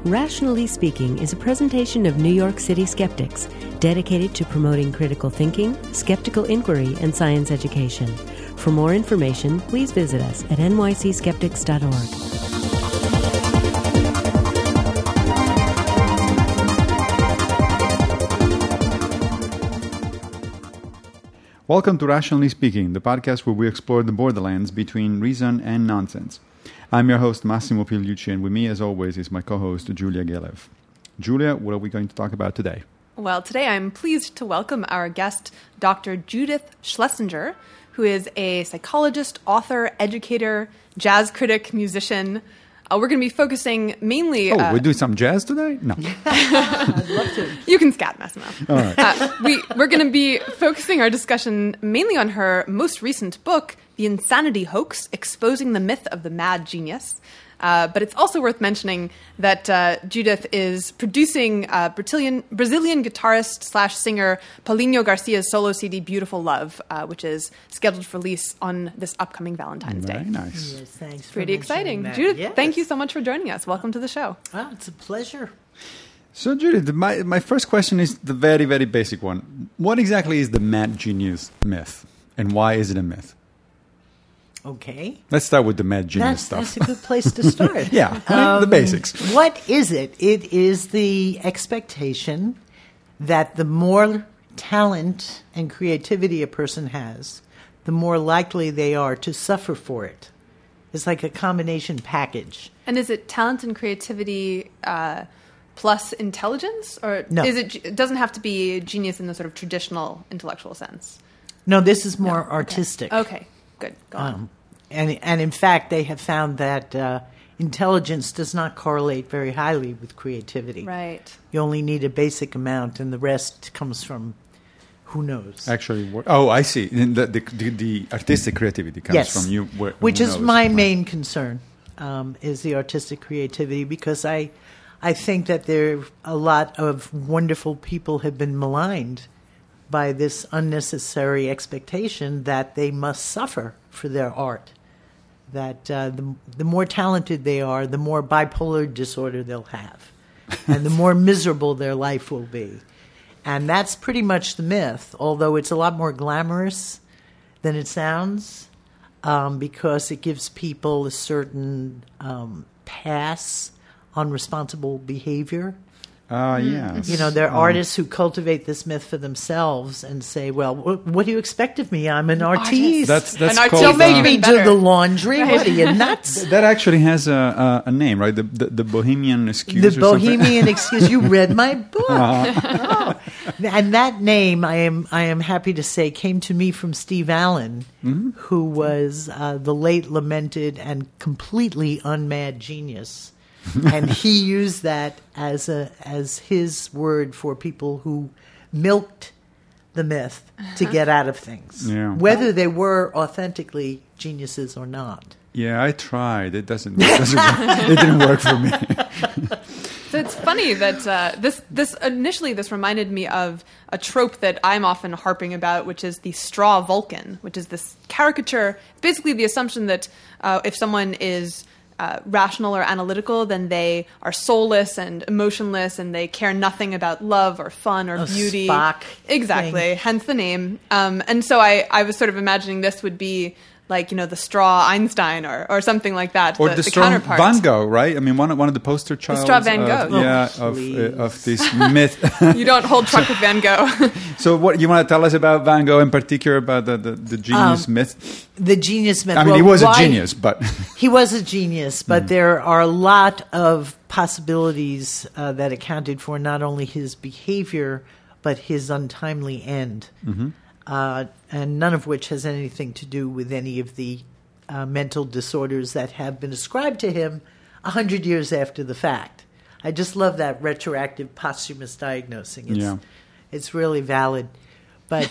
Rationally Speaking is a presentation of New York City skeptics dedicated to promoting critical thinking, skeptical inquiry, and science education. For more information, please visit us at nycskeptics.org. Welcome to Rationally Speaking, the podcast where we explore the borderlands between reason and nonsense. I'm your host, Massimo Pigliucci, and with me, as always, is my co-host, Julia Galev. Julia, what are we going to talk about today? Well, today I'm pleased to welcome our guest, Dr. Judith Schlesinger, who is a psychologist, author, educator, jazz critic, musician. We're going to be focusing mainly... we're doing some jazz today? No. I'd love to. You can scat, Massimo. All right. We're going to be focusing our discussion mainly on her most recent book, The Insanity Hoax, Exposing the Myth of the Mad Genius. But it's also worth mentioning that Judith is producing Brazilian guitarist / singer Paulinho Garcia's solo CD, Beautiful Love, which is scheduled for release on this upcoming Valentine's Day. Very nice. Yes, thanks. Pretty exciting. That. Judith, yes. Thank you so much for joining us. Welcome to the show. Oh, it's a pleasure. So, Judith, my first question is the very, very basic one. What exactly is the mad genius myth, and why is it a myth? Okay. Let's start with the mad genius stuff. That's a good place to start. Yeah, the basics. What is it? It is the expectation that the more talent and creativity a person has, the more likely they are to suffer for it. It's like a combination package. And is it talent and creativity plus intelligence? Or No. it doesn't have to be genius in the sort of traditional intellectual sense? No, this is more artistic. Okay, good. Go on. And in fact, they have found that intelligence does not correlate very highly with creativity. Right. You only need a basic amount, and the rest comes from who knows. Actually, I see. The artistic creativity comes from you. Which who is knows. my main concern, is the artistic creativity, because I think that a lot of wonderful people have been maligned by this unnecessary expectation that they must suffer for their art. That the more talented they are, the more bipolar disorder they'll have, and the more miserable their life will be. And that's pretty much the myth, although it's a lot more glamorous than it sounds, because it gives people a certain pass on responsible behavior. Yes. You know, there are artists who cultivate this myth for themselves and say, well, what do you expect of me? I'm an artiste. That's An artiste. called... Don't make me better. do the laundry. Right. What are you, nuts? That actually has a name, right? The Bohemian Excuse. The or something? Bohemian Excuse. You read my book. Oh. And that name, I am happy to say, came to me from Steve Allen, who was the late lamented and completely unmad genius. And he used that as his word for people who milked the myth to get out of things, whether they were authentically geniuses or not. Yeah, I tried. It doesn't work. It didn't work for me. So it's funny that this reminded me of a trope that I'm often harping about, which is the straw Vulcan, which is this caricature, basically the assumption that if someone is rational or analytical, then they are soulless and emotionless, and they care nothing about love or fun or beauty. Spock Exactly, thing. hence the name. And so I was sort of imagining this would be like, you know, the straw Einstein or something like that. Or the straw counterpart. Van Gogh, right? I mean, one of the poster childs. straw Van Gogh. Of this myth. You don't hold truck with Van Gogh. So what you want to tell us about Van Gogh in particular, about the genius myth? The genius myth. I mean, he was a genius, but... He was a genius, but there are a lot of possibilities that accounted for not only his behavior, but his untimely end. And none of which has anything to do with any of the mental disorders that have been ascribed to him 100 years after the fact. I just love that retroactive posthumous diagnosing. It's really valid. But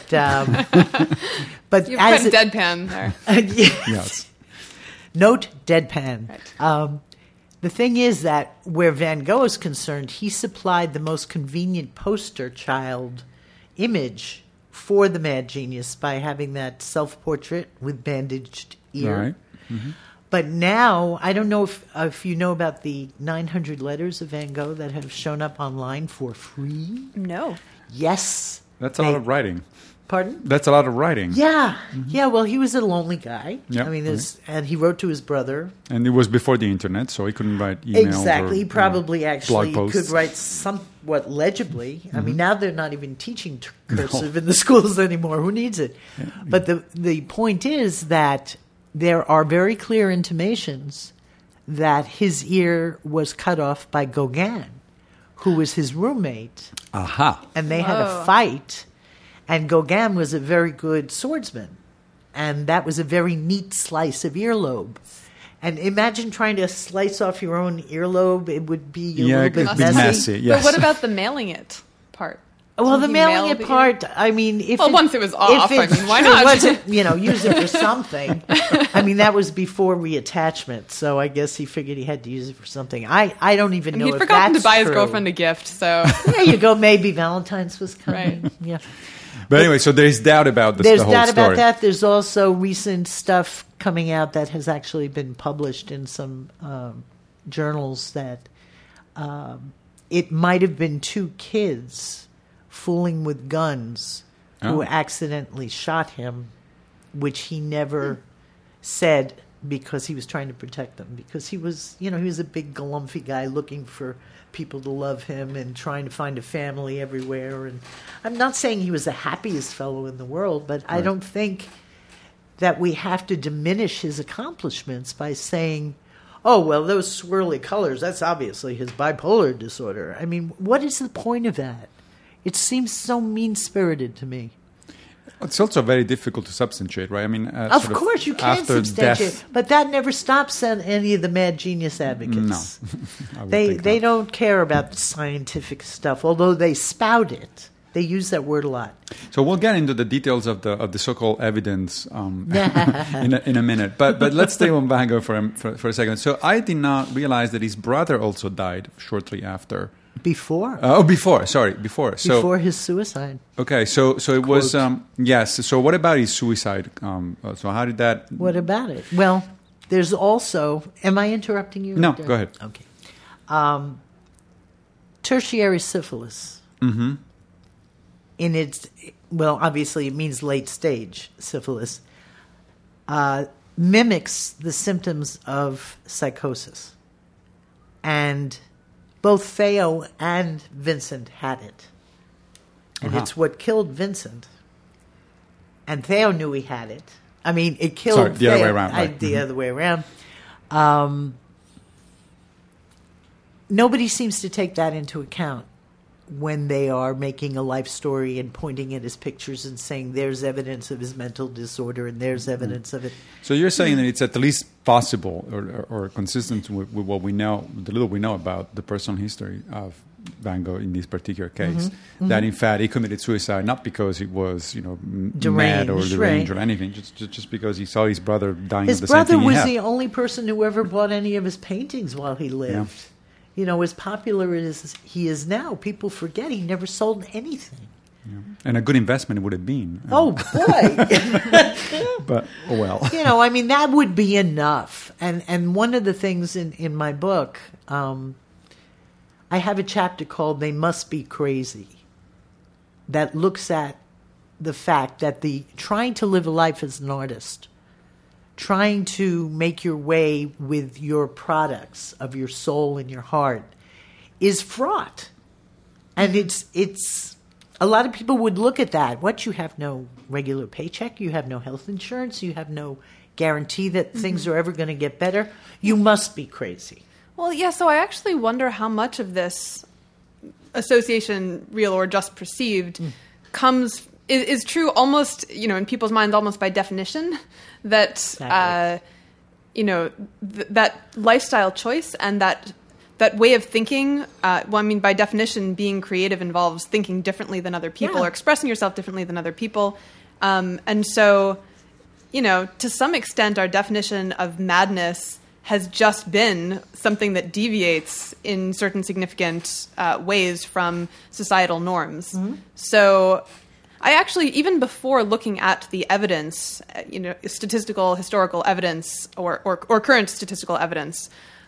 but You've as put deadpan there. Yes. Note deadpan. Right. The thing is that where Van Gogh is concerned, he supplied the most convenient poster child image for the mad genius by having that self-portrait with bandaged ear. Right. Mm-hmm. But now, I don't know if you know about the 900 letters of Van Gogh that have shown up online for free. No. Yes. That's a lot of writing. Pardon? That's a lot of writing. Yeah. Yeah, well, he was a lonely guy. Yeah. I mean, and he wrote to his brother. And it was before the internet, so he couldn't write emails. Exactly. He probably actually blog posts. could write somewhat legibly. I mean, now they're not even teaching cursive in the schools anymore. Who needs it? Yeah. But the point is that there are very clear intimations that his ear was cut off by Gauguin, who was his roommate. Aha. And they had a fight. And Gauguin was a very good swordsman. And that was a very neat slice of earlobe. And imagine trying to slice off your own earlobe. It would be a little bit messy. Yes. But what about the mailing it part? Well, the mailing it part, I mean... once it was off, I mean, why not? Wasn't, use it for something. I mean, that was before reattachment, so I guess he figured he had to use it for something. I don't even know if that's true. He'd forgotten to buy his girlfriend a gift, so... There you go. Maybe Valentine's was coming. Right. Yeah. But anyway, so there's doubt about this. There's the whole doubt story. about that. There's also recent stuff coming out that has actually been published in some journals that it might have been two kids fooling with guns who accidentally shot him, which he never said because he was trying to protect them. Because he was, he was a big galumphy guy looking for people to love him and trying to find a family everywhere. And I'm not saying he was the happiest fellow in the world, but I don't think that we have to diminish his accomplishments by saying, oh, well, those swirly colors, that's obviously his bipolar disorder. I mean, what is the point of that? It seems so mean-spirited to me. It's also very difficult to substantiate, right? I mean, of course you can't substantiate, but that never stops any of the mad genius advocates. No, they don't care about the scientific stuff, although they spout it. They use that word a lot. So we'll get into the details of the so-called evidence in a minute. But let's stay on Van Gogh for a second. So I did not realize that his brother also died shortly after. Before? Before. So before his suicide. Okay, so it was yes. So what about his suicide? So how did that? What about it? Well, there's also. Am I interrupting you? No, go ahead. Okay. Tertiary syphilis. Mm-hmm. In its obviously it means late stage syphilis. Mimics the symptoms of psychosis, and both Theo and Vincent had it. And it's what killed Vincent. And Theo knew he had it. I mean, it killed the Theo. other way around. Right. The other way around. Nobody seems to take that into account when they are making a life story and pointing at his pictures and saying there's evidence of his mental disorder and there's evidence of it. So you're saying that it's at least possible or consistent with what we know, the little we know about the personal history of Van Gogh in this particular case, that in fact he committed suicide not because he was mad or deranged or anything, just because he saw his brother dying of the same thing he had. His brother was the only person who ever bought any of his paintings while he lived. Yeah. As popular as he is now, people forget he never sold anything. Yeah. And a good investment it would have been. Oh, boy. But, oh well. That would be enough. And one of the things in my book, I have a chapter called They Must Be Crazy that looks at the fact that trying to live a life as an artist, trying to make your way with your products of your soul and your heart is fraught. And it's a lot of people would look at that. What, you have no regular paycheck, you have no health insurance, you have no guarantee that things are ever going to get better. You must be crazy. Well, yeah, so I actually wonder how much of this association, real or just perceived, is true almost, in people's minds almost by definition, that, exactly. That lifestyle choice and that way of thinking, by definition, being creative involves thinking differently than other people or expressing yourself differently than other people. And so, to some extent, our definition of madness has just been something that deviates in certain significant ways from societal norms. Mm-hmm. So I actually, even before looking at the evidence, statistical, historical evidence, or current statistical evidence,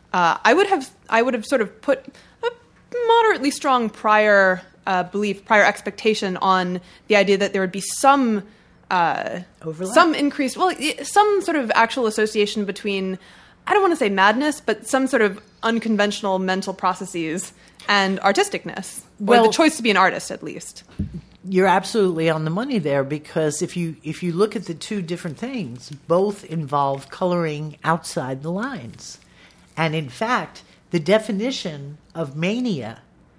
I would have sort of put a moderately strong prior belief, prior expectation on the idea that there would be some overlap, some increased, some sort of actual association between, I don't want to say madness, but some sort of unconventional mental processes and artisticness, or the choice to be an artist, at least. You're absolutely on the money there, because if you look at the two different things, both involve coloring outside the lines. And in fact, the definition of mania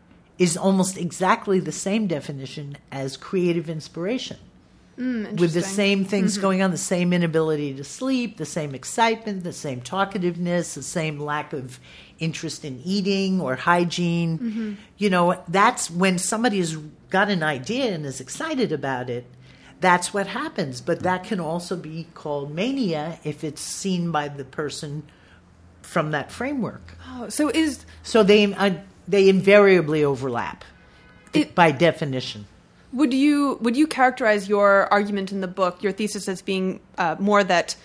is almost exactly the same definition as creative inspiration. With the same things going on, the same inability to sleep, the same excitement, the same talkativeness, the same lack of interest in eating or hygiene. That's when somebody has got an idea and is excited about it. That's what happens. But that can also be called mania if it's seen by the person from that framework. Oh, so they invariably overlap by definition. Would you characterize your argument in the book, your thesis, as being more that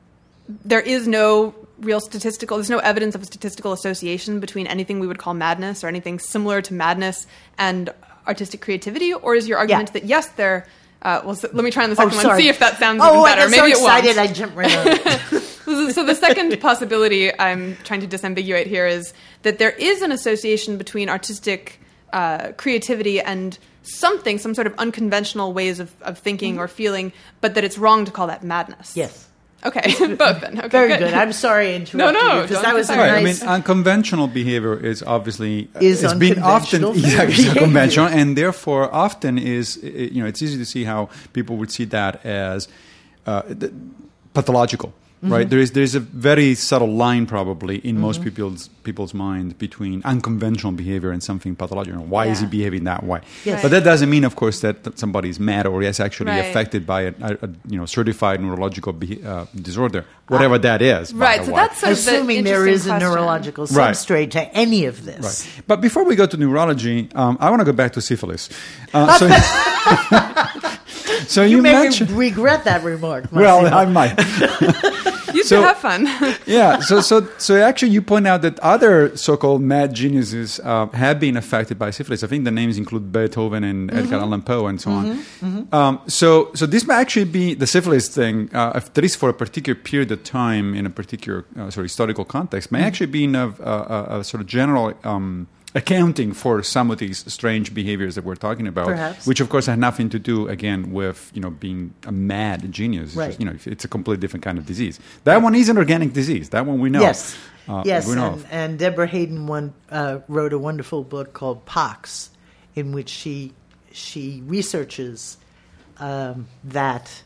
there is no there's no evidence of a statistical association between anything we would call madness or anything similar to madness and artistic creativity? Or is your argument that yes, there... let me try on the second one, see if that sounds even better. Maybe so excited, I jumped right on it. So the second possibility I'm trying to disambiguate here is that there is an association between artistic creativity and some sort of unconventional ways of thinking or feeling, but that it's wrong to call that madness. Yes. Okay, both then. Okay, very good. I'm sorry I interrupted you, because that was a right. nice... Unconventional behavior is obviously is being often unconventional, and therefore often is it's easy to see how people would see that as pathological. Right, there's a very subtle line probably in most people's mind between unconventional behavior and something pathological. Why is he behaving that way? Yes. But that doesn't mean, of course, that somebody's mad or is actually affected by a certified neurological disorder, whatever that is. Right. So that's sort of assuming there is a neurological substrate to any of this. Right. But before we go to neurology, I want to go back to syphilis. So you may mentioned... regret that remark. Well, I might. You should have fun. Yeah. So actually, you point out that other so-called mad geniuses have been affected by syphilis. I think the names include Beethoven and Edgar Allan Poe and so on. So this may actually be the syphilis thing, at least for a particular period of time in a particular historical context, may actually be a sort of general accounting for some of these strange behaviors that we're talking about, perhaps, which of course have nothing to do again with being a mad genius. Right. It's a completely different kind of disease. That one is an organic disease. That one we know. Yes, we know and Deborah Hayden wrote a wonderful book called Pox, in which she researches that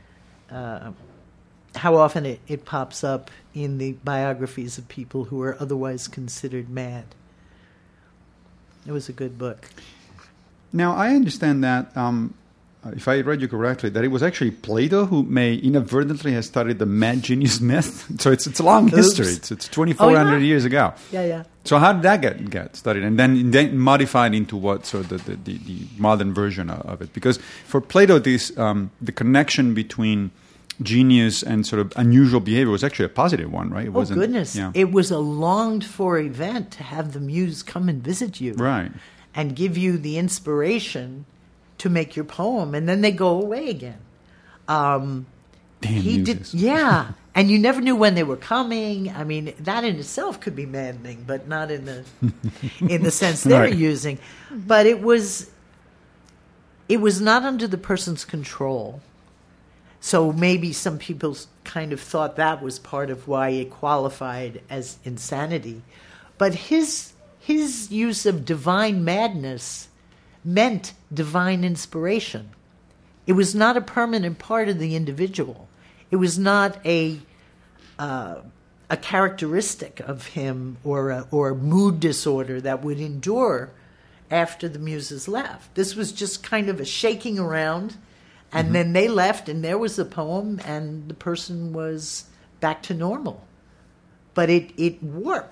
how often it pops up in the biographies of people who are otherwise considered mad. It was a good book. Now, I understand that, if I read you correctly, that it was actually Plato who may inadvertently have started the mad genius myth. So it's a long history. It's 2,400 years ago. Yeah. So how did that get studied and then modified into what sort of the modern version of it? Because for Plato, the connection between genius and sort of unusual behavior was actually a positive one, right? It wasn't, goodness. Yeah. It was a longed-for event to have the muse come and visit you. Right. And give you the inspiration to make your poem, and then they go away again. Damn muses. And you never knew when they were coming. I mean, that in itself could be maddening, but not in the sense they're using. But it was not under the person's control. So maybe some people kind of thought that was part of why it qualified as insanity. But his use of divine madness meant divine inspiration. It was not a permanent part of the individual. It was not a characteristic of him or a mood disorder that would endure after the muses left. This was just kind of a shaking around. And then they left, and there was a poem, and the person was back to normal. But it warped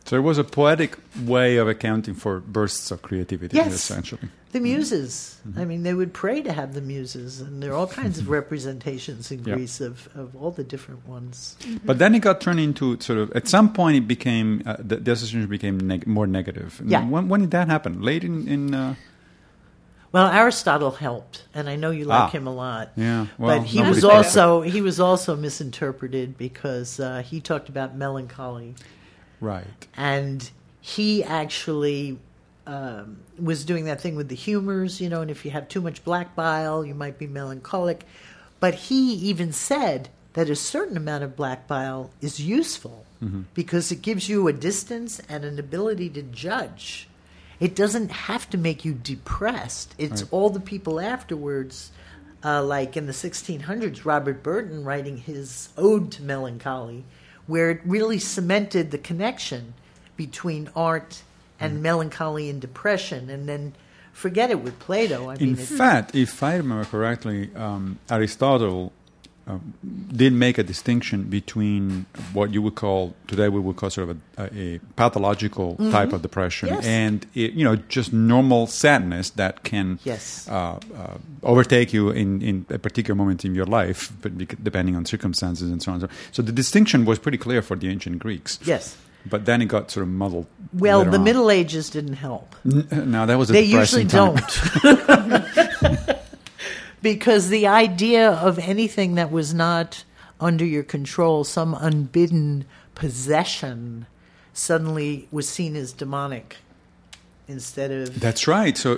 So it was a poetic way of accounting for bursts of creativity, Yes. essentially. The muses. I mean, they would pray to have the muses, and there are all kinds of representations in Yeah. Greece of all the different ones. But then it got turned into sort of, at some point it became, the association became more negative. And Yeah. When did that happen? Late in Well, Aristotle helped, and I know you like him a lot. yeah. Well, But he nobody was also misinterpreted because he talked about melancholy, Right. and he actually was doing that thing with the humors, and if you have too much black bile, you might be melancholic. But he even said that a certain amount of black bile is useful because it gives you a distance and an ability to judge. It doesn't have to make you depressed. It's all the people afterwards, like in the 1600s, Robert Burton writing his Ode to Melancholy, where it really cemented the connection between art and melancholy and depression. And then forget it with Plato. I mean, In fact, if I remember correctly, Aristotle did make a distinction between what you would call, today we would call sort of a pathological type of depression Yes. and, just normal sadness that can Yes. overtake you in a particular moment in your life, but depending on circumstances and so on. So the distinction was pretty clear for the ancient Greeks. yes. But then it got sort of muddled. Well, later the on. Middle Ages didn't help. No, that was a They depressing usually time. don't. Because the idea of anything that was not under your control, some unbidden possession, suddenly was seen as demonic instead of... That's right. So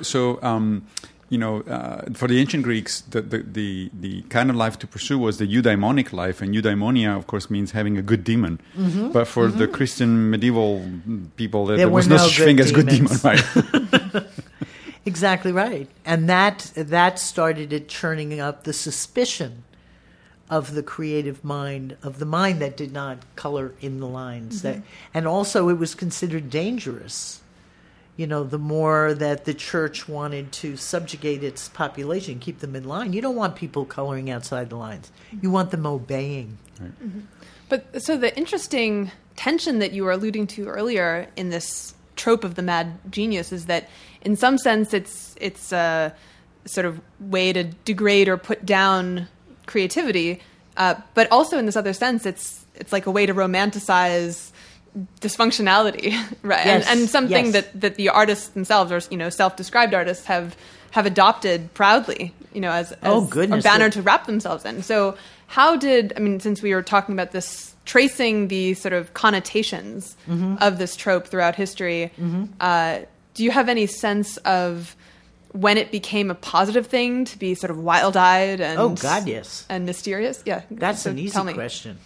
for the ancient Greeks, the kind of life to pursue was the eudaimonic life, and eudaimonia, of course, means having a good demon. But for the Christian medieval people, there was were no no such good thing as good demon, demons. right? Exactly right. And that started it churning up the suspicion of the creative mind, of the mind that did not color in the lines. And also it was considered dangerous. The more that the church wanted to subjugate its population, keep them in line. You don't want people coloring outside the lines. You want them obeying. But so the interesting tension that you were alluding to earlier in this trope of the mad genius is that in some sense it's a sort of way to degrade or put down creativity, but also in this other sense it's like a way to romanticize dysfunctionality, right? Yes, and something yes. that the artists themselves, or self-described artists, have adopted proudly, as goodness. a banner to wrap themselves in. So since we were talking about this, tracing the sort of connotations of this trope throughout history, do you have any sense of when it became a positive thing to be sort of wild-eyed and Oh, God, yes. and mysterious? Yeah, That's so an easy tell me. question.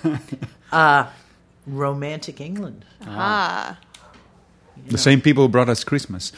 Romantic England. The same people who brought us Christmas.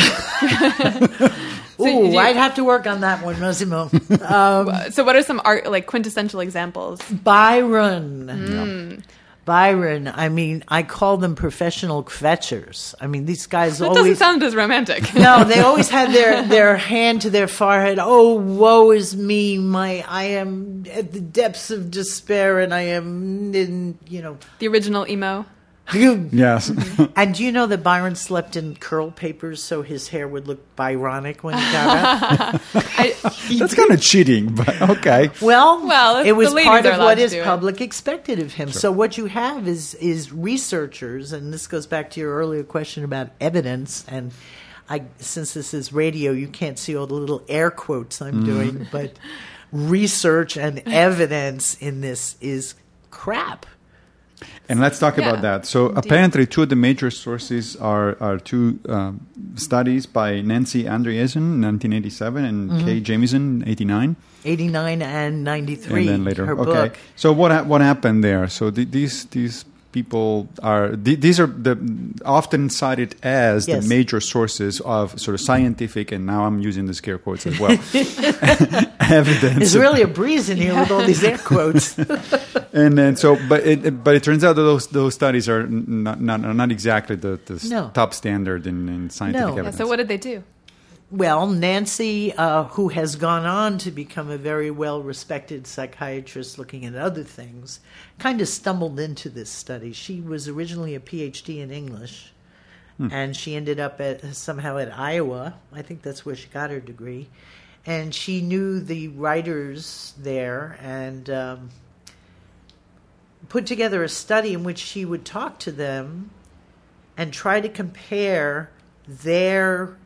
Ooh, I'd have to work on that one, Massimo. So what are some quintessential examples? Byron. Byron, I call them professional kvetchers. These guys That doesn't always... sound as romantic. No, they always had their hand to their forehead. Oh, woe is me! I am at the depths of despair, and I am in, The original emo. Yes. And do you know that Byron slept in curl papers so his hair would look Byronic when he got up? That's kind of cheating, but okay. Well, it was the ladies part are of allowed what to his do it. public expected of him. So what you have is researchers, and this goes back to your earlier question about evidence. And since this is radio, you can't see all the little air quotes I'm doing, but research and evidence in this is crap. And let's talk about that. So apparently two of the major sources are two studies by Nancy Andreasen, 1987, and Kay Jamieson, 89. 89 and 93, and then later. her Okay. book. So what happened there? So these people are these are often cited as the major sources of sort of scientific, and now I'm using the scare quotes as well, evidence. There's really a breeze in here with all these air quotes. And then but it turns out that those studies are not exactly the top standard in scientific evidence. So what did they do? Well, Nancy, who has gone on to become a very well-respected psychiatrist looking at other things, kind of stumbled into this study. She was originally a PhD in English, and she ended up somehow at Iowa. I think that's where she got her degree. And she knew the writers there and put together a study in which she would talk to them and try to compare their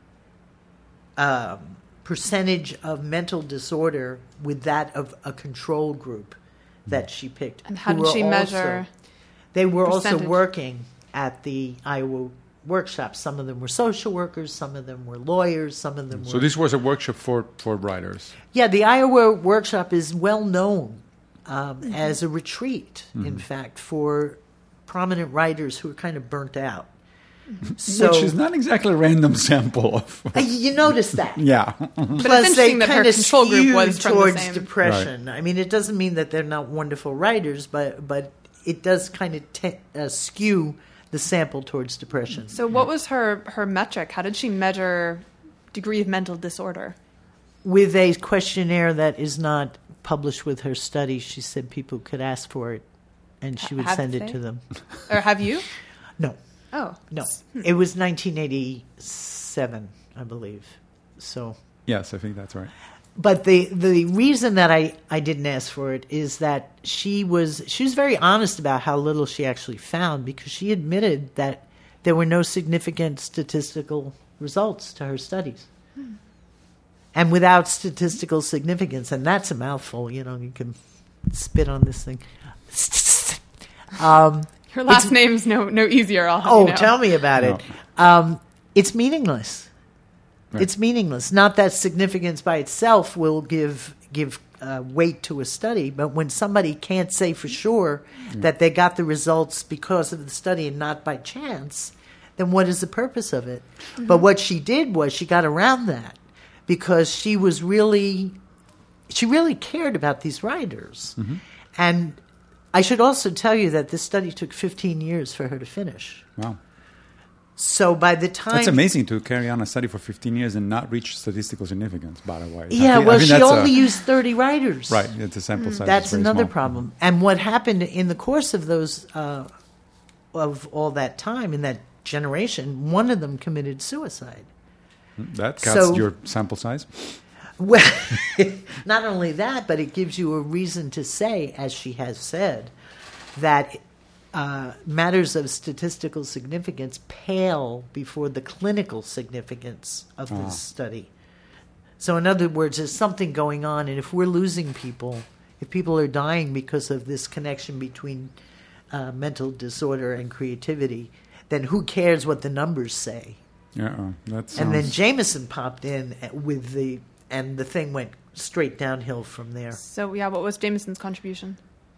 percentage of mental disorder with that of a control group that she picked. And how did she measure? They were percentage? also working at the Iowa workshop. Some of them were social workers, some of them were lawyers, some of them were... So this was a workshop for writers. Yeah, the Iowa workshop is well known as a retreat, in fact, for prominent writers who are kind of burnt out. So, which is not exactly a random sample of... you notice that. Yeah. But Plus, it's they interesting that her kind of control group was skewed from the towards same. depression. Right. I mean, it doesn't mean that they're not wonderful writers, but it does kind of skew the sample towards depression. So what was her metric? How did she measure degree of mental disorder? With a questionnaire that is not published with her study. She said people could ask for it, and she would send it to them. Or have you? No. Oh. No. It was 1987, I believe. So. Yes, I think that's right. But the reason that I didn't ask for it is that she was very honest about how little she actually found, because she admitted that there were no significant statistical results to her studies. And without statistical significance, and that's a mouthful, you can spit on this thing. Her last name's no easier, I'll have you know. Tell me about it. It's meaningless. Right. It's meaningless. Not that significance by itself will give weight to a study, but when somebody can't say for sure that they got the results because of the study and not by chance, then what is the purpose of it? Mm-hmm. But what she did was she got around that because she really cared about these writers. Mm-hmm. And I should also tell you that this study took 15 years for her to finish. Wow. So by the time... That's amazing to carry on a study for 15 years and not reach statistical significance, by the way. Yeah, she only used 30 writers. Right, it's a sample size. That's another small. problem. And what happened in the course of those, of all that time, in that generation, one of them committed suicide. That cuts your sample size? Well, not only that, but it gives you a reason to say, as she has said, that... matters of statistical significance pale before the clinical significance of this study. So in other words, there's something going on, and if we're losing people, if people are dying because of this connection between mental disorder and creativity, then who cares what the numbers say? And then Jameson popped in and the thing went straight downhill from there. So what was Jameson's contribution?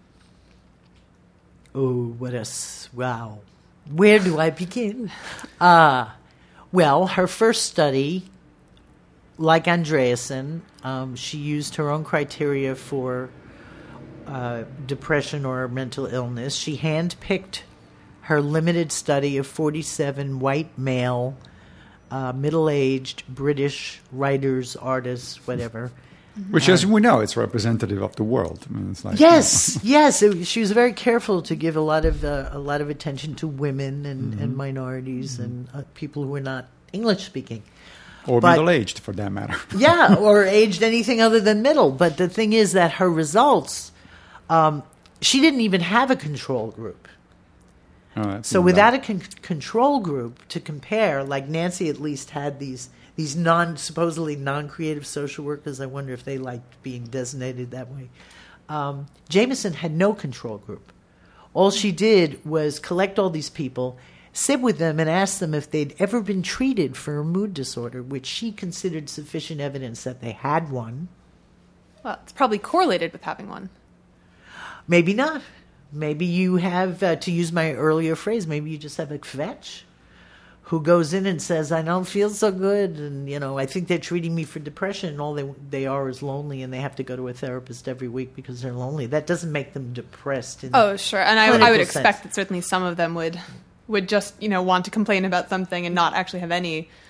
Oh, wow. Where do I begin? Well, her first study, like Andreasen, she used her own criteria for depression or mental illness. She handpicked her limited study of 47 white male, middle-aged British writers, artists, whatever. Which, as we know, it's representative of the world. I mean, it's like, yes. She was very careful to give a lot of attention to women and minorities and people who were not English speaking, or middle-aged, for that matter. Yeah, or aged anything other than middle. But the thing is that her results, she didn't even have a control group. So without a control group to compare, like Nancy at least had these supposedly non-creative social workers. I wonder if they liked being designated that way. Jameson had no control group. All she did was collect all these people, sit with them, and ask them if they'd ever been treated for a mood disorder, which she considered sufficient evidence that they had one. Well, it's probably correlated with having one. Maybe not. Maybe you have, to use my earlier phrase, maybe you just have a kvetch who goes in and says, I don't feel so good, and, I think they're treating me for depression, and all they are is lonely, and they have to go to a therapist every week because they're lonely. That doesn't make them depressed. Oh, sure. And I would expect that certainly some of them would just, want to complain about something and not actually have any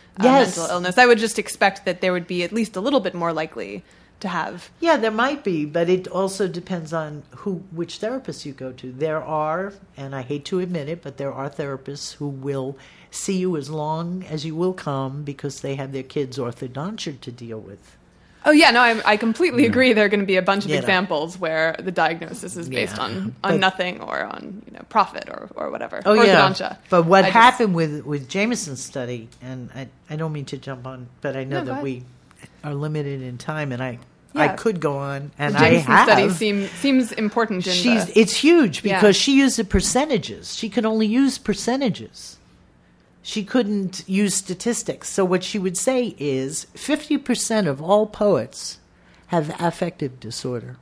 Yes. mental illness. I would just expect that there would be at least a little bit more likely to have. Yeah, there might be, but it also depends on which therapist you go to. There are, and I hate to admit it, but there are therapists who will see you as long as you will come because they have their kids' orthodontia to deal with. Oh yeah, no, I completely agree. There are going to be a bunch of You know. examples where the diagnosis is based Yeah. on But- nothing or on profit or whatever. Oh, Orthodontia. yeah. But what I just- happened with Jameson's study, and I don't mean to jump on, but I know No, go that ahead. we are limited in time, and I Yeah. could go on, and the I Jameson have. study seems important. It's huge Yeah. because she used the percentages. She could only use percentages. She couldn't use statistics. So what she would say is 50% of all poets have affective disorder.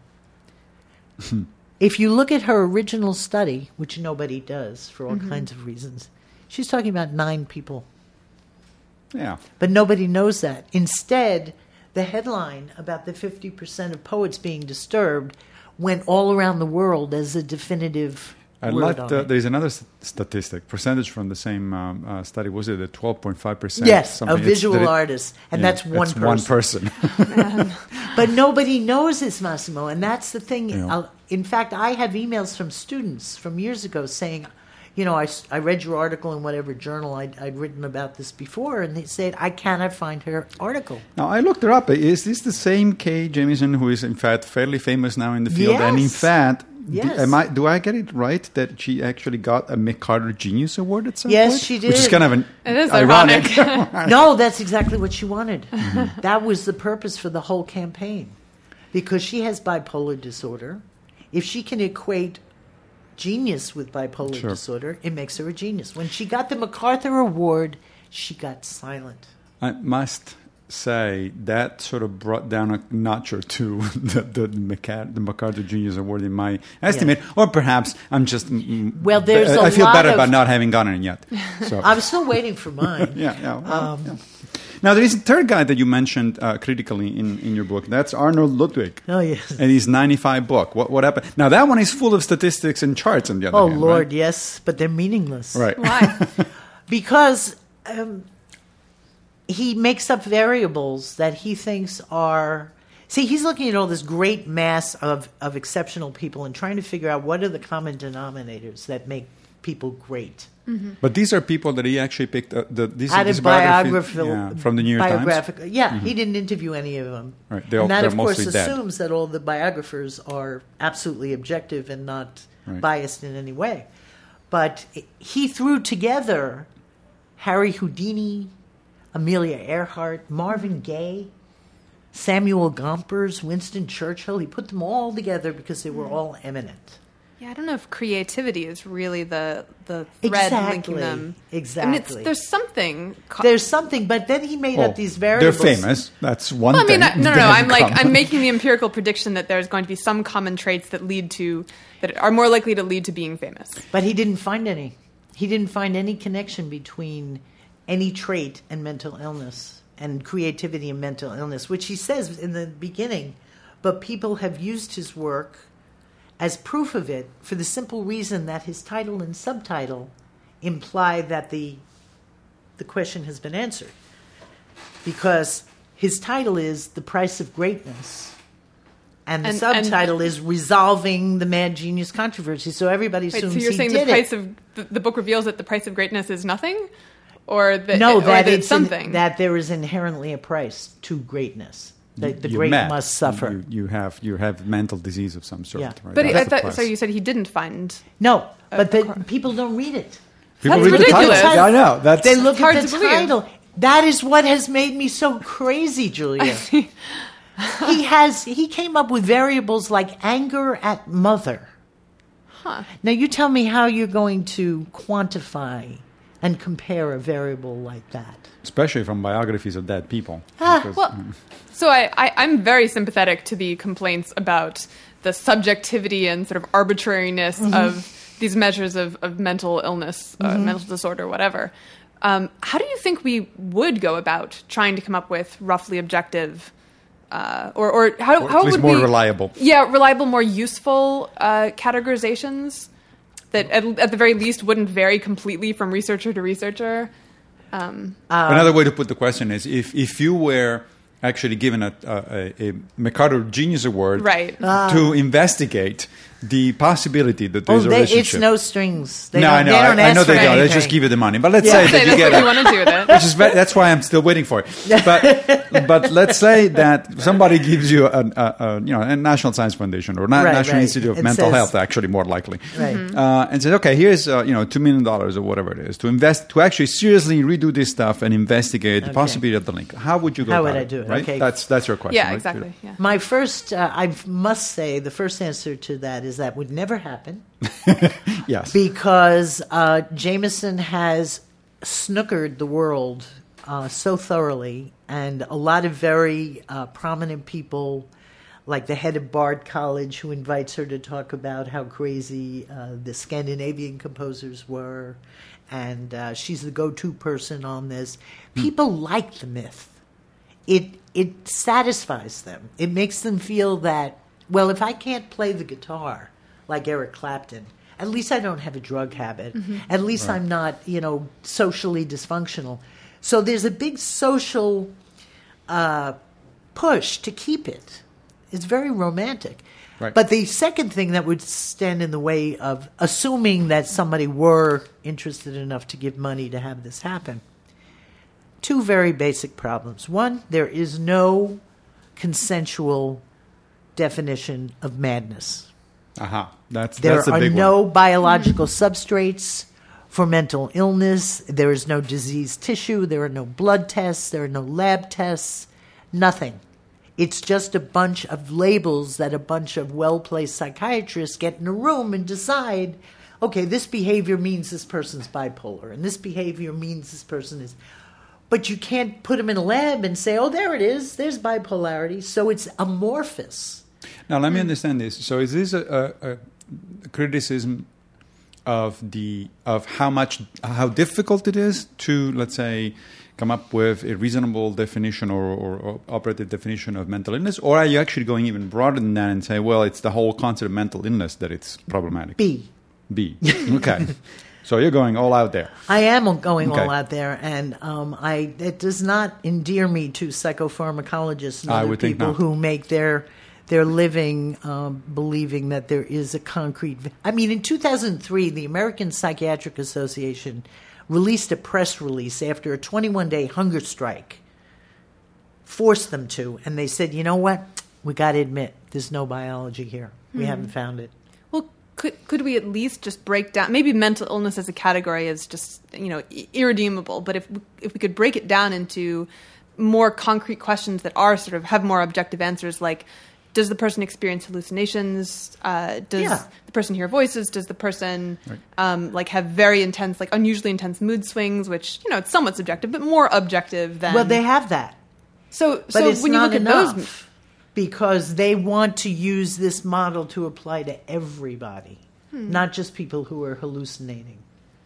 If you look at her original study, which nobody does for all kinds of reasons, she's talking about 9 people. Yeah. But nobody knows that. Instead, the headline about the 50% of poets being disturbed went all around the world as a definitive I word like on it. there's another statistic, percentage from the same study. Was it a 12.5%? Yes, a Something. visual artist. And Yeah, that's one that's person. one person. But nobody knows this, Massimo. And that's the thing. Yeah. In fact, I have emails from students from years ago saying, I read your article in whatever journal I'd written about this before, and they said, I cannot find her article. Now, I looked her up. Is this the same Kay Jamison who is, in fact, fairly famous now in the field? And in Yes. fact, Yes. do I get it right that she actually got a McCarter Genius Award at some Yes, point? she Which is did. kind of an It is ironic. No, that's exactly what she wanted. That was the purpose for the whole campaign. Because she has bipolar disorder. If she can equate genius with bipolar Sure. disorder, it makes her a genius. When she got the MacArthur Award, she got silent. I must say that sort of brought down a notch or two the MacArthur Genius Award in my estimate, or perhaps I'm just Well, there's I a feel lot better of- about not having gotten it yet. So I'm still waiting for mine. yeah. Now there is a third guy that you mentioned critically in your book. That's Arnold Ludwig. Oh, yes. And his 95 book. What happened? Now that one is full of statistics and charts. On the other Oh, hand, Lord, yes, but they're meaningless. right? Why? Because he makes up variables that he thinks are... See, he's looking at all this great mass of exceptional people and trying to figure out what are the common denominators that make people great. But these are people that he actually picked. These Out these of biographies- biographical, from the New York Times. biographical. Yeah, he didn't interview any of them. Right, And that, they're of course, mostly dead. assumes that all the biographers are absolutely objective and not Right. biased in any way. But he threw together Harry Houdini, Amelia Earhart, Marvin Gaye, Samuel Gompers, Winston Churchill. He put them all together because they were all eminent. Yeah, I don't know if creativity is really the thread Exactly. linking them. Exactly. I mean, there's something. There's something, but then he made up these variables. They're famous. That's one Well, I mean, thing. no. They have I'm like, come. I'm making the empirical prediction that there's going to be some common traits that are more likely to lead to being famous. But he didn't find any. He didn't find any connection between any trait and mental illness and creativity and mental illness, which he says in the beginning. But people have used his work as proof of it for the simple reason that his title and subtitle imply that the question has been answered. Because his title is The Price of Greatness. And the subtitle is Resolving the Mad Genius Controversy. So everybody Wait, assumes so you're he saying did the price it. of the book reveals that the price of greatness is nothing, or that No, or that that it's something. that there is inherently a price to greatness. That the You're great mad. must suffer. You have mental disease of some sort. Yeah. Right? but That's the I thought, price. so you said he didn't find. No, but people don't read it. People That's read the ridiculous. title. Yeah, I know. That's They look hard at the to believe. title. That is what has made me so crazy, Julia. He came up with variables like anger at mother. Huh. Now you tell me how you're going to quantify and compare a variable like that. especially from biographies of dead people. Because- Well, so I'm very sympathetic to the complaints about the subjectivity and sort of arbitrariness of these measures of mental illness, mental disorder, whatever. How do you think we would go about trying to come up with roughly objective, or how at least would more we, reliable. Yeah, reliable, more useful categorizations that at the very least wouldn't vary completely from researcher to researcher? Another way to put the question is, if you were actually given a MacArthur Genius Award to investigate the possibility that there's a relationship. It's no strings. I know they don't. They just give you the money. But let's say that you get what you want to do with it. Which is that's why I'm still waiting for it. But let's say that somebody gives you a National Science Foundation or National Institute of Mental Health, actually more likely, and says, okay, here's $2 million or whatever it is to actually seriously redo this stuff and investigate the possibility of the link. How would you go? How would I do it? Right? Okay. That's your question. Yeah, right? exactly. Yeah. My first, I must say, the first answer to that is that would never happen. Yes. Because Jameson has snookered the world so thoroughly, and a lot of very prominent people, like the head of Bard College, who invites her to talk about how crazy the Scandinavian composers were, and she's the go-to person on this. People like the myth. It satisfies them. It makes them feel that, well, if I can't play the guitar like Eric Clapton, at least I don't have a drug habit. At least I'm not, socially dysfunctional. So there's a big social push to keep it. It's very romantic. Right. But the second thing that would stand in the way of assuming that somebody were interested enough to give money to have this happen, two very basic problems. One, there is no consensual definition of madness. That's there a big are one. no biological substrates for mental illness. There is no diseased tissue. There are no blood tests. There are no lab tests. Nothing. It's just a bunch of labels that a bunch of well-placed psychiatrists get in a room and decide, okay, this behavior means this person's bipolar, and this behavior means this person is... But you can't put them in a lab and say, oh, there it is. There's bipolarity. So it's amorphous. Now, let me understand this. So is this a criticism of how difficult it is to, let's say, come up with a reasonable definition or operative definition of mental illness? Or are you actually going even broader than that and say, well, it's the whole concept of mental illness that it's problematic? B. Okay. So you're going all out there. I am going all out there, and it does not endear me to psychopharmacologists and other people who make their living believing that there is a concrete... I mean, in 2003, the American Psychiatric Association released a press release after a 21-day hunger strike, forced them to, and they said, you know what? We got to admit, there's no biology here. We haven't found it. Well, could we at least just break down... Maybe mental illness as a category is just, irredeemable, but if we could break it down into more concrete questions that are sort of have more objective answers, like... Does the person experience hallucinations? Does the person hear voices? Does the person have very intense, unusually intense mood swings? Which it's somewhat subjective, but more objective than. Well, they have that. So it's when you look at those, because they want to use this model to apply to everybody, not just people who are hallucinating.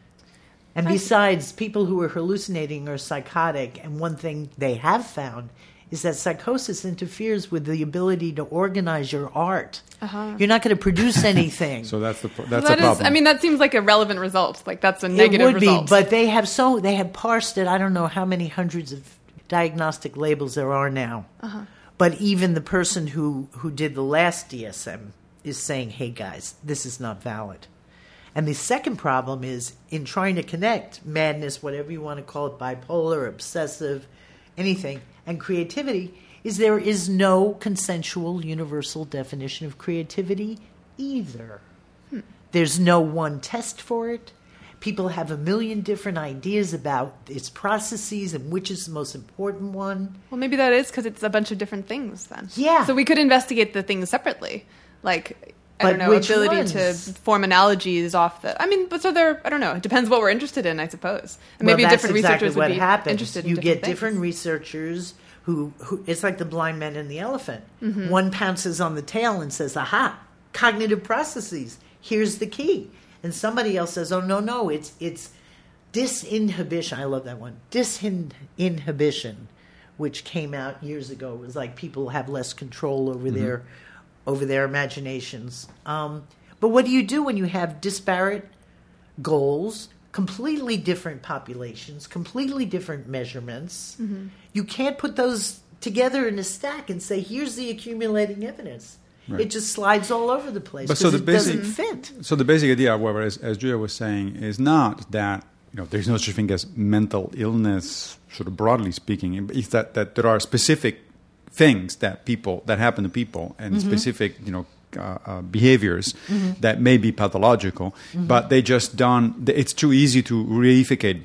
And besides, people who are hallucinating are psychotic. And one thing they have found is that psychosis interferes with the ability to organize your art. You're not going to produce anything. So that's a problem. I mean, that seems like a relevant result. Like that's a negative result. It would be, but they have parsed it. I don't know how many hundreds of diagnostic labels there are now. But even the person who did the last DSM is saying, hey guys, this is not valid. And the second problem is in trying to connect madness, whatever you want to call it, bipolar, obsessive, anything, and creativity, is there is no consensual universal definition of creativity either. There's no one test for it. People have a million different ideas about its processes and which is the most important one. Well, maybe that is because it's a bunch of different things then. Yeah. So we could investigate the things separately. Ability to form analogies off the... I don't know. It depends what we're interested in, I suppose. And maybe different researchers would be interested in you get things. different researchers who it's like the blind man and the elephant. One pounces on the tail and says, aha, cognitive processes. Here's the key. And somebody else says, oh, no, it's disinhibition. I love that one. Disinhibition, which came out years ago. It was like people have less control over their imaginations. But what do you do when you have disparate goals, completely different populations, completely different measurements. You can't put those together in a stack and say, here's the accumulating evidence. Right. It just slides all over the place But because so it the basic- doesn't fit. So the basic idea, however, as Julia was saying, is not that there's no such thing as mental illness, sort of broadly speaking. It's that there are specific things that happen to people and specific behaviors that may be pathological, but they just don't. It's too easy to reificate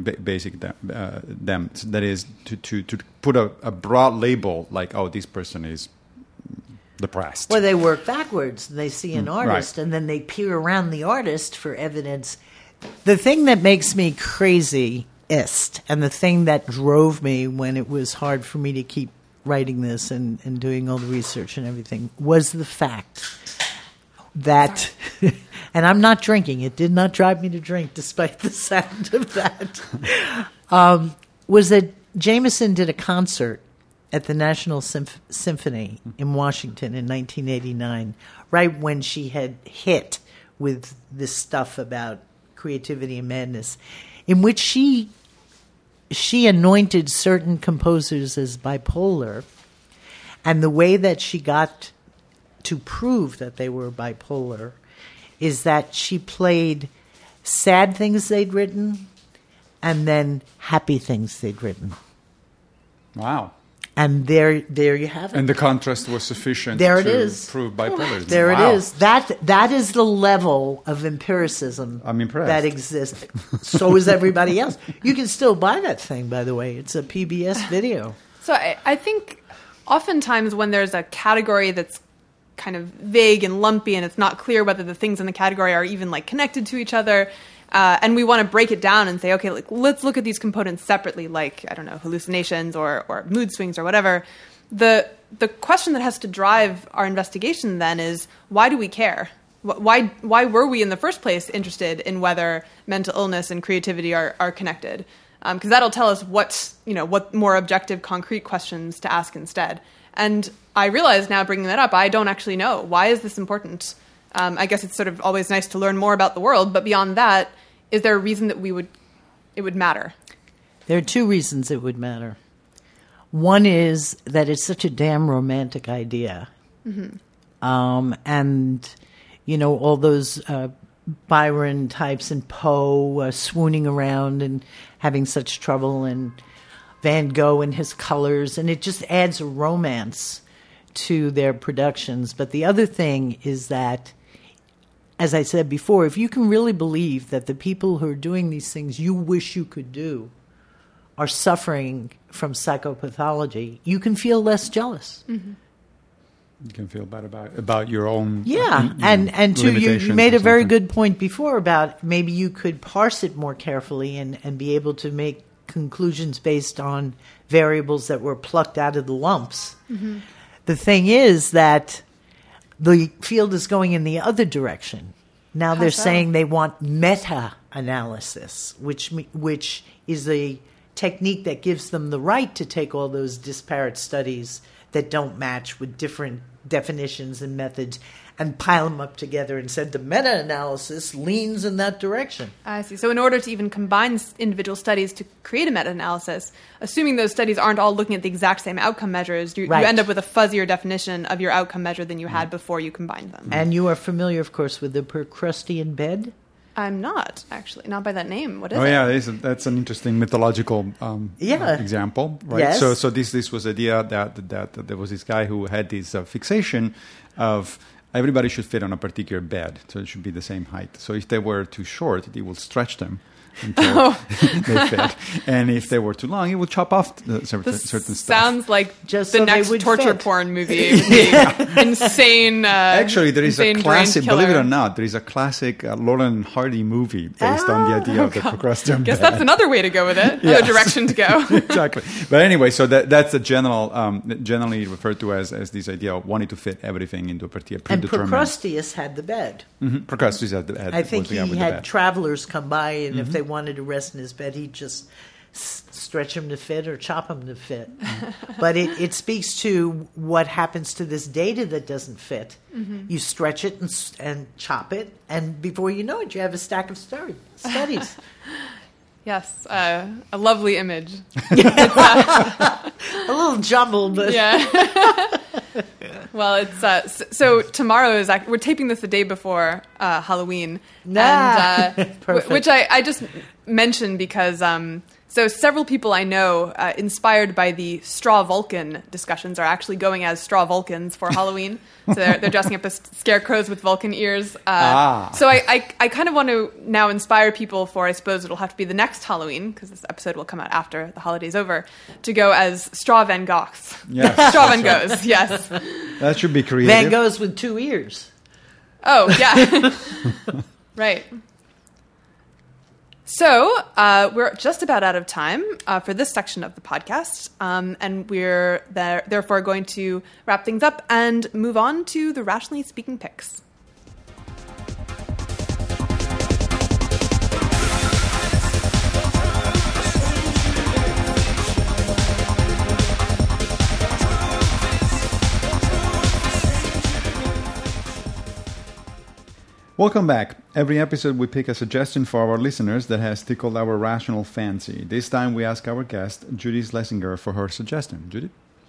them. That is to put a broad label like, oh, this person is depressed. Well, they work backwards. They see an artist, right. and then they peer around the artist for evidence. The thing that makes me craziest, and the thing that drove me when it was hard for me to keep writing this and doing all the research and everything, was the fact that, and I'm not drinking, it did not drive me to drink despite the sound of that, was that Jameson did a concert at the National Symphony in Washington in 1989, right when she had hit with this stuff about creativity and madness, in which she anointed certain composers as bipolar, and the way that she got to prove that they were bipolar is that she played sad things they'd written and then happy things they'd written. Wow. And there you have it. And the contrast was sufficient There it to is. prove bipolarism. There Wow. it is. That is the level of empiricism I'm impressed. that exists. So is everybody else. You can still buy that thing, by the way. It's a PBS video. So I think oftentimes when there's a category that's kind of vague and lumpy and it's not clear whether the things in the category are even like connected to each other, and we want to break it down and say, okay, like, let's look at these components separately, like, I don't know, hallucinations or mood swings or whatever. The question that has to drive our investigation then is, why do we care? Why were we in the first place interested in whether mental illness and creativity are connected? Because that'll tell us what more objective, concrete questions to ask instead. And I realize now, bringing that up, I don't actually know. Why is this important? I guess it's sort of always nice to learn more about the world, but beyond that, is there a reason that it would matter? There are two reasons it would matter. One is that it's such a damn romantic idea. And, all those Byron types and Poe swooning around and having such trouble, and Van Gogh and his colors, and it just adds a romance to their productions. But the other thing is that, as I said before, if you can really believe that the people who are doing these things you wish you could do are suffering from psychopathology, you can feel less jealous. You can feel bad about your own. Yeah, and too, you made a very good point before about maybe you could parse it more carefully and be able to make conclusions based on variables that were plucked out of the lumps. The thing is that the field is going in the other direction. Now they're saying they want meta-analysis, which is a technique that gives them the right to take all those disparate studies that don't match with different definitions and methods and pile them up together and said the meta-analysis leans in that direction. I see. So in order to even combine individual studies to create a meta-analysis, assuming those studies aren't all looking at the exact same outcome measures, you end up with a fuzzier definition of your outcome measure than you had before you combined them. And you are familiar, of course, with the Procrustean bed? I'm not, actually. Not by that name. What is it? Oh, yeah, that's an interesting mythological example, right? Yes. So this was the idea that there was this guy who had this fixation of everybody should fit on a particular bed, so it should be the same height. So if they were too short, he will stretch them until they fit. And if they were too long, he will chop off certain stuff. Sounds like just the so next torture fit. porn movie. Insane. Actually, there is a insane classic, brain killer. believe it or not, there is a classic Laurel and Hardy movie based on the idea of the Procrustean Guess bed. that's another way to go with it. Yes. Another direction to go. Exactly. But anyway, so that's the generally referred to as this idea of wanting to fit everything into a particular And predetermined. Procrusteus had the bed. Procrusteus had I think was the guy he with the had bed. travelers come by, and if they wanted to rest in his bed, he'd just stretch them to fit or chop them to fit. But it speaks to what happens to this data that doesn't fit. You stretch it and chop it, and before you know it, you have a stack of studies. Yes, a lovely image. A little jumbled, but Yeah. Well, it's so tomorrow is we're taping this the day before Halloween, Perfect. which I just mentioned because so several people I know, inspired by the Straw Vulcan discussions, are actually going as Straw Vulcans for Halloween. So they're dressing up as scarecrows with Vulcan ears. So I kind of want to now inspire people for, I suppose it'll have to be the next Halloween, because this episode will come out after the holiday's over, to go as Straw Van Goghs. Yes. Straw Van Goghs, yes. That should be creative. Van Goghs with 2 ears. Oh, yeah. Right. So we're just about out of time for this section of the podcast, and we're therefore going to wrap things up and move on to the Rationally Speaking picks. Welcome back. Every episode we pick a suggestion for our listeners that has tickled our rational fancy. This time we ask our guest, Judy Schlesinger, for her suggestion. Judy?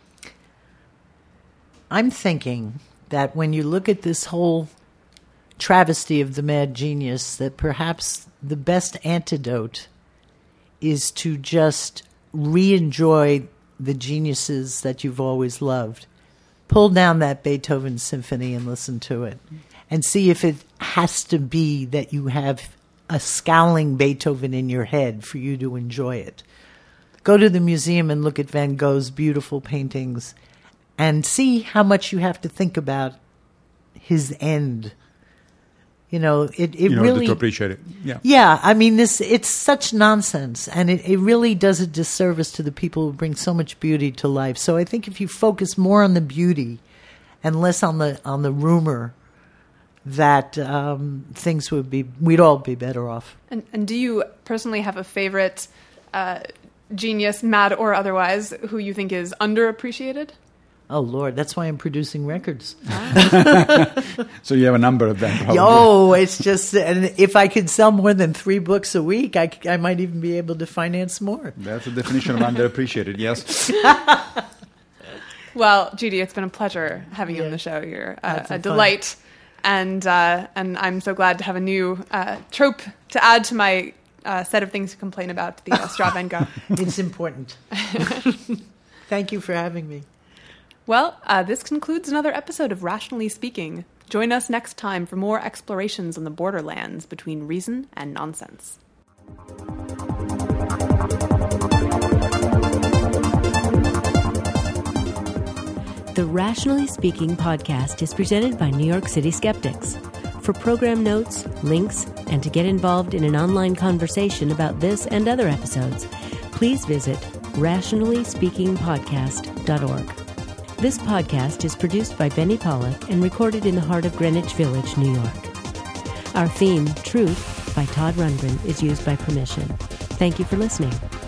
I'm thinking that when you look at this whole travesty of the mad genius, that perhaps the best antidote is to just re-enjoy the geniuses that you've always loved. Pull down that Beethoven symphony and listen to it. And see if it has to be that you have a scowling Beethoven in your head for you to enjoy it. Go to the museum and look at Van Gogh's beautiful paintings and see how much you have to think about his end. You know, it In really... order to appreciate it. Yeah. Yeah, I mean, it's such nonsense, and it really does a disservice to the people who bring so much beauty to life. So I think if you focus more on the beauty and less on the rumor, that we'd all be better off. And do you personally have a favorite genius, mad or otherwise, who you think is underappreciated? Oh, Lord, that's why I'm producing records. So you have a number of them, probably. Oh, it's just, and if I could sell more than 3 books a week, I might even be able to finance more. That's the definition of underappreciated, yes. Well, Judy, it's been a pleasure having you on the show. You're a delight. And I'm so glad to have a new trope to add to my set of things to complain about, the Straw Van Gogh. It's important. Thank you for having me. Well, this concludes another episode of Rationally Speaking. Join us next time for more explorations on the borderlands between reason and nonsense. The Rationally Speaking podcast is presented by New York City Skeptics. For program notes, links, and to get involved in an online conversation about this and other episodes, please visit rationallyspeakingpodcast.org. This podcast is produced by Benny Pollack and recorded in the heart of Greenwich Village, New York. Our theme, Truth, by Todd Rundgren, is used by permission. Thank you for listening.